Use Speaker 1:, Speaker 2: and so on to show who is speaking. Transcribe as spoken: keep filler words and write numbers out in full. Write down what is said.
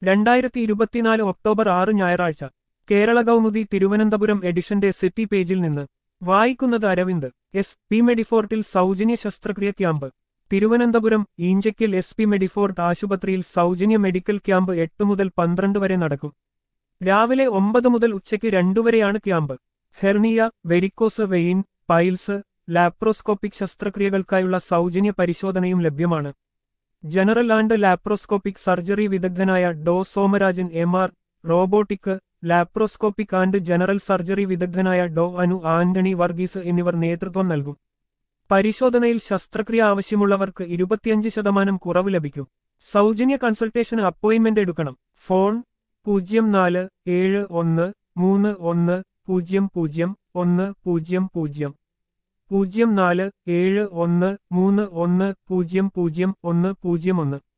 Speaker 1: രണ്ടായിരത്തി ഇരുപത്തിനാല് ഒക്ടോബർ ആറ് ഞായറാഴ്ച കേരള കൗമുദി തിരുവനന്തപുരം എഡിഷന്റെ സിറ്റി പേജിൽ നിന്ന് വായിക്കുന്നത് അരവിന്ദ്. എസ് പി മെഡിഫോർട്ടിൽ സൗജന്യ ശസ്ത്രക്രിയ camp. Thiruvananthapuram Eenchakkal S P Medifort ആശുപത്രിയിൽ സൗജന്യ മെഡിക്കൽ ക്യാമ്പ് എട്ട് മുതൽ പന്ത്രണ്ട് വരെ നടക്കും. രാവിലെ ഒമ്പത് മുതൽ ഉച്ചയ്ക്ക് രണ്ടുവരെയാണ് camp. Hernia, varicose vein, piles, laparoscopic ശസ്ത്രക്രിയകൾക്കായുള്ള സൗജന്യ പരിശോധനയും ലഭ്യമാണ്. ജനറൽ ആൻഡ് ലാപ്രോസ്കോപ്പിക് സർജറി വിദഗ്ധനായ Dr Somarajan M R, robotic, laparoscopic and general surgery വിദഗ്ധനായ ഡോ അനു ആന്റണി വർഗീസ് എന്നിവർ നേതൃത്വം നൽകും. പരിശോധനയിൽ ശസ്ത്രക്രിയ ആവശ്യമുള്ളവർക്ക് ഇരുപത്തിയഞ്ച് ശതമാനം കുറവ് ലഭിക്കും. സൗജന്യ കൺസൾട്ടേഷന് അപ്പോയിന്റ്മെന്റ് എടുക്കണം. ഫോൺ പൂജ്യം നാല് ഏഴ് ഒന്ന് മൂന്ന് ഒന്ന് പൂജ്യം പൂജ്യം ഒന്ന് പൂജ്യം പൂജ്യം പൂജ്യം നാല് ഏഴ് ഒന്ന് മൂന്ന് ഒന്ന് പൂജ്യം പൂജ്യം ഒന്ന് പൂജ്യം ഒന്ന്.